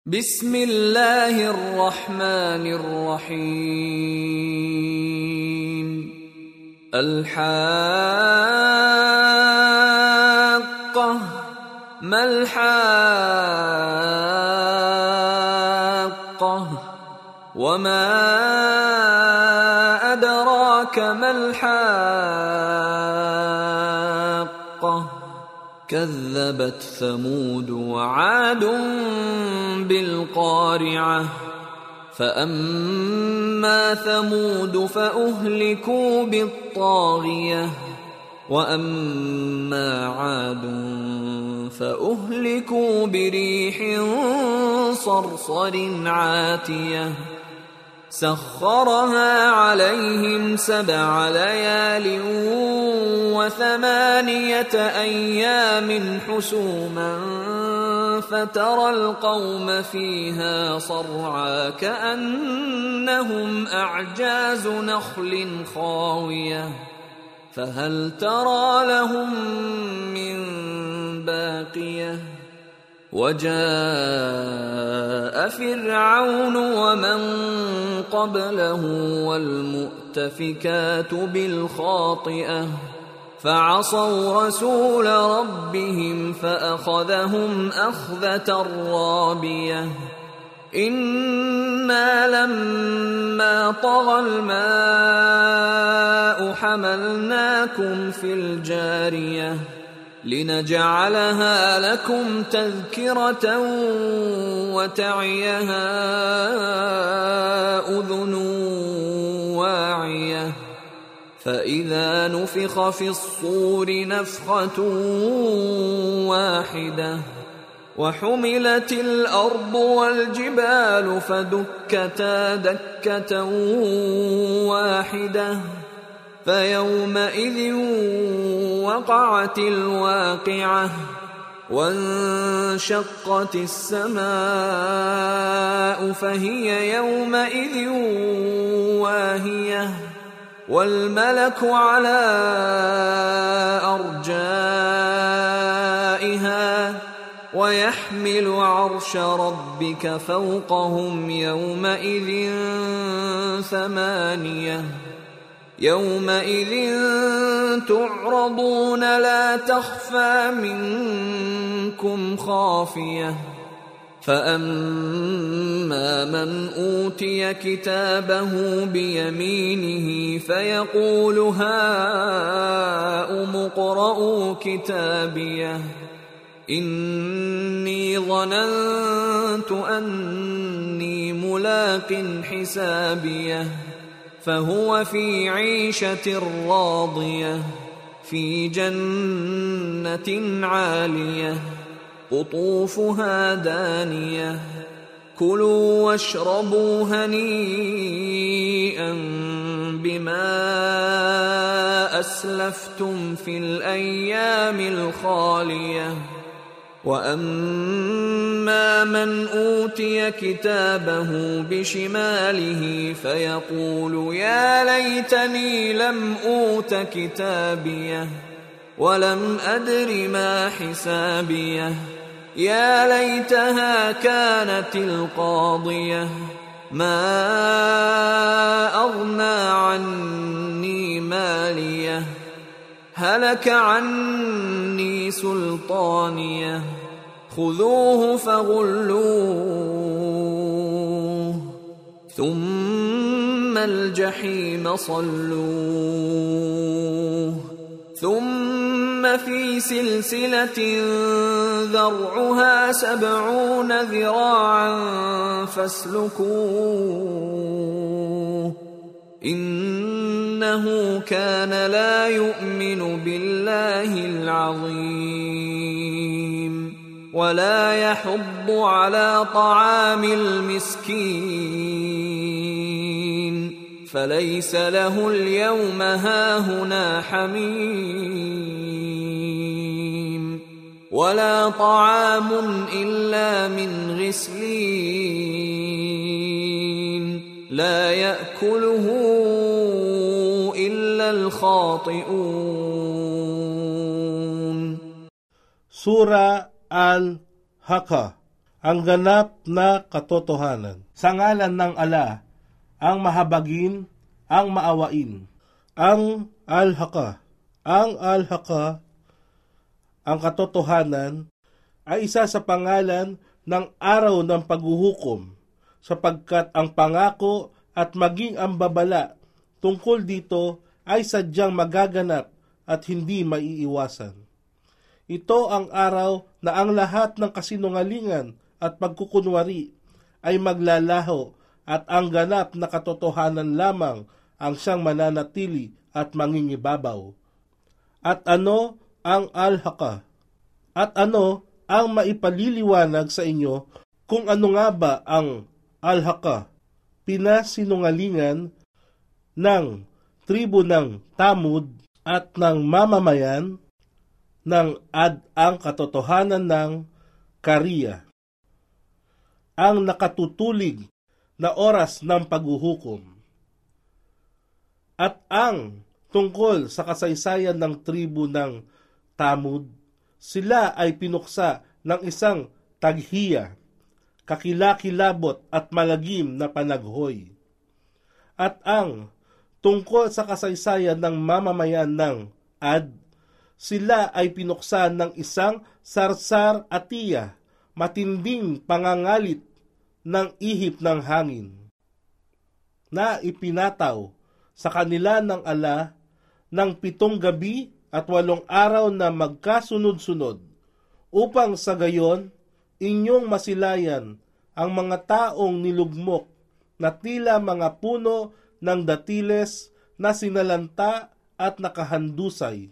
بسم الله الرحمن الرحيم الحاقة ما الحاقة وما أدراك ما الحاقة كذبت ثمود وعاد بالقارعة فأما ثمود فأهلكوا بالطاغية وأما عاد فأهلكوا بريح صرصر عاتية سخرها عليهم 7 ليال و8 أيام حسوما فترى القوم فيها صرعى كأنهم أعجاز نخل خاوية فهل ترى لهم من باقية وجاء فرعون ومن قبله والمؤتفكات بالخاطئة فعصوا رسول ربهم فأخذهم أخذة رابية إنا لما طغى الماء حملناكم في الجارية لنجعلها لكم تذكرة وتعيها أذن واعية فإذا نفخ في الصور نفخة واحدة وحملت الأرض والجبال فدكتا دكة واحدة فيومئذ وقعت الواقعة وانشقت السماء فهي يومئذ واهية والملك على أرجائها ويحمل عرش ربك فوقهم يومئذ 8 يومئذ تعرضون لا تخفى منكم خافية فأما من أوتي كتابه بيمينه فيقول هاؤم اقرءوا كتابيه إني ظننت أني ملاق حسابيه فهو في عيشة راضية في جنة عالية قطوفها دانية كلوا واشربوا هنيئا بما أسلفتم في الأيام الخالية وأما من أوتي كتابه بشماله فيقول يا ليتني لم أوت كتابيه ولم أدر ما حسابيه يا ليتها كانت القاضية ما أغنى عني ماليه هلك عني سلطانيه خذوه فغلوه ثم الجحيم صلوه ثم في سلسلة ذرعها 70 ذراعا فاسلكوه إنه كان لا يؤمن بالله العظيم ولا يحض على طعام المسكين فليس له اليوم هاهنا حميم ولا طعام إلا من غسلين لا يأكله إلا الخاطئون سورة الحاقة ang ganap na katotohanan. Sa ngalan ng Ala, ang mahabagin, ang maawain, ang Al-Haka. Ang Al-Haka, ang katotohanan, ay isa sa pangalan ng araw ng paghuhukom, sapagkat ang pangako at maging ang babala tungkol dito ay sadyang magaganap at hindi maiiwasan. Ito ang araw na ang lahat ng kasinungalingan at pagkukunwari ay maglalaho at ang ganap na katotohanan lamang ang siyang mananatili at mangingibabaw. At ano ang Al-Haka? At ano ang maipaliliwanag sa inyo kung ano nga ba ang Al-Haka? Pinasinungalingan ng tribo ng Tamud at ng mamamayan ng Ad ang katotohanan ng Kariya. Ang nakatutulig na oras ng paghuhukom. At ang tungkol sa kasaysayan ng tribo ng Tamud, sila ay pinuksa ng isang taghiya, kakilakilabot at malagim na panaghoy. At ang tungkol sa kasaysayan ng mamamayan ng Ad, sila ay pinuksa ng isang sarsar atiya, matinding pangangalit ng ihip ng hangin, na ipinataw sa kanila ng Ala ng 7 gabi at 8 araw na magkasunod-sunod, upang sa gayon inyong masilayan ang mga taong nilugmok na tila mga puno ng datiles na sinalanta at nakahandusay.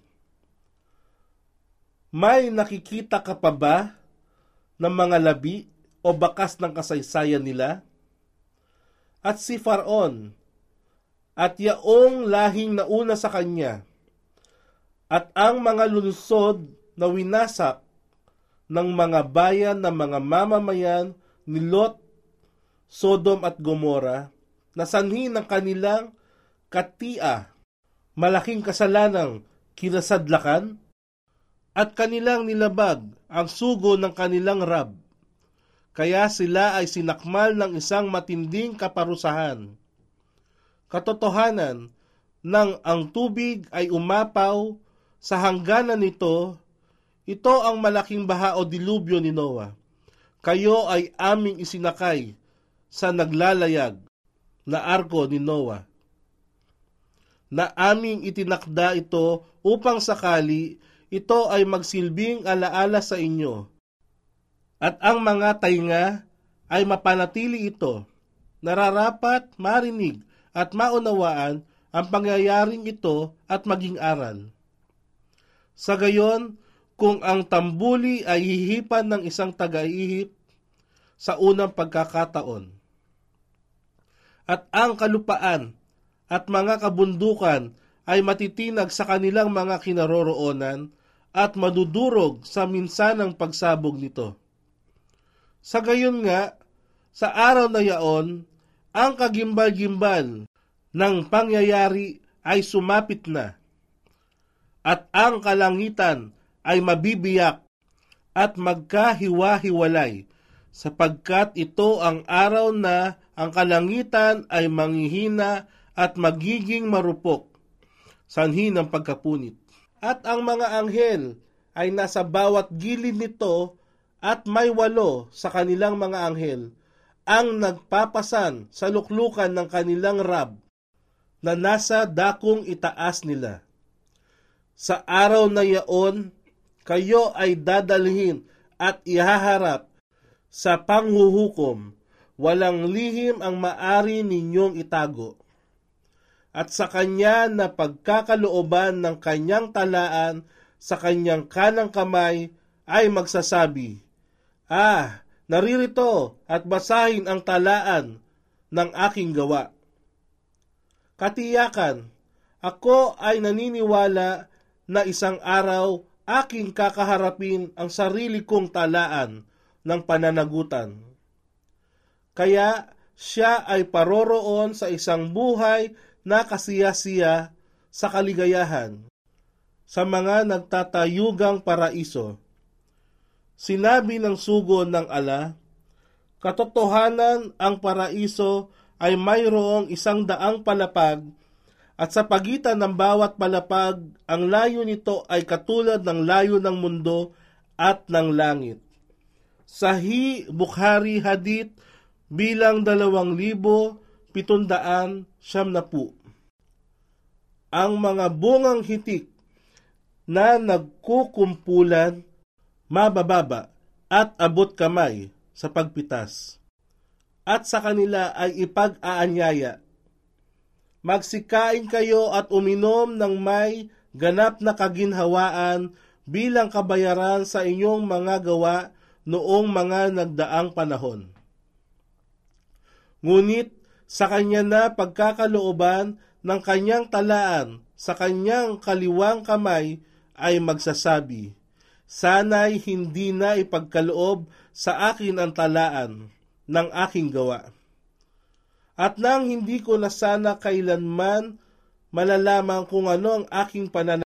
May nakikita ka pa ba ng mga labi o bakas ng kasaysayan nila? At si Faraon at yaong lahing nauna sa kanya, at ang mga lungsod na winasak ng mga bayan ng mga mamamayan ni Lot, Sodom at Gomora, na sanhi ng kanilang katia, malaking kasalanang kinasadlakan, at kanilang nilabag ang sugo ng kanilang Rab. Kaya sila ay sinakmal ng isang matinding kaparusahan. Katotohanan nang ang tubig ay umapaw sa hangganan nito, ito ang malaking baha o dilubyo ni Noah. Kayo ay aming isinakay sa naglalayag na arko ni Noah, na aming itinakda ito upang sakali ito ay magsilbing alaala sa inyo. At ang mga tainga ay mapanatili ito, nararapat marinig at maunawaan ang pangyayaring ito at maging aral. Sa gayon, kung ang tambuli ay hihipan ng isang taga-ihip sa unang pagkakataon, at ang kalupaan at mga kabundukan ay matitinag sa kanilang mga kinaroroonan at madudurog sa minsanang pagsabog nito. Sa gayon nga, sa araw na yaon, ang kagimbal-gimbal ng pangyayari ay sumapit na, at ang kalangitan ay mabibiyak at magkahiwa-hiwalay, sapagkat ito ang araw na ang kalangitan ay manghihina at magiging marupok, sanhi ng pagkapunit. At ang mga anghel ay nasa bawat gilid nito, at may 8 sa kanilang mga anghel ang nagpapasan sa luklukan ng kanilang Rab na nasa dakong itaas nila. Sa araw na yaon, kayo ay dadalhin at ihaharap sa panghuhukom, walang lihim ang maari ninyong itago. At sa kanya na pagkakalooban ng kanyang talaan sa kanyang kanang kamay ay magsasabi, naririto at basahin ang talaan ng aking gawa. Katiyakan, ako ay naniniwala na isang araw aking kakaharapin ang sarili kong talaan ng pananagutan. Kaya siya ay paroroon sa isang buhay na kasiya-siya sa kaligayahan, sa mga nagtatayugang paraiso. Sinabi ng sugo ng Ala, Katotohanan, ang paraiso ay mayroong 100 palapag, at sa pagitan ng bawat palapag, ang layo nito ay katulad ng layo ng mundo at ng langit. Sahih Bukhari Hadith bilang 2,770. Ang mga bungang hitik na nagkukumpulan, mabababa at abot kamay sa pagpitas, at sa kanila ay ipag-aanyaya. Magsikain kayo at uminom ng may ganap na kaginhawaan bilang kabayaran sa inyong mga gawa noong mga nagdaang panahon. Ngunit sa kanya na pagkakalooban ng kanyang talaan sa kanyang kaliwang kamay ay magsasabi, sana'y hindi na ipagkaloob sa akin ang talaan ng aking gawa. At nang hindi ko na sana kailanman malalaman kung ano ang aking pananampalataya,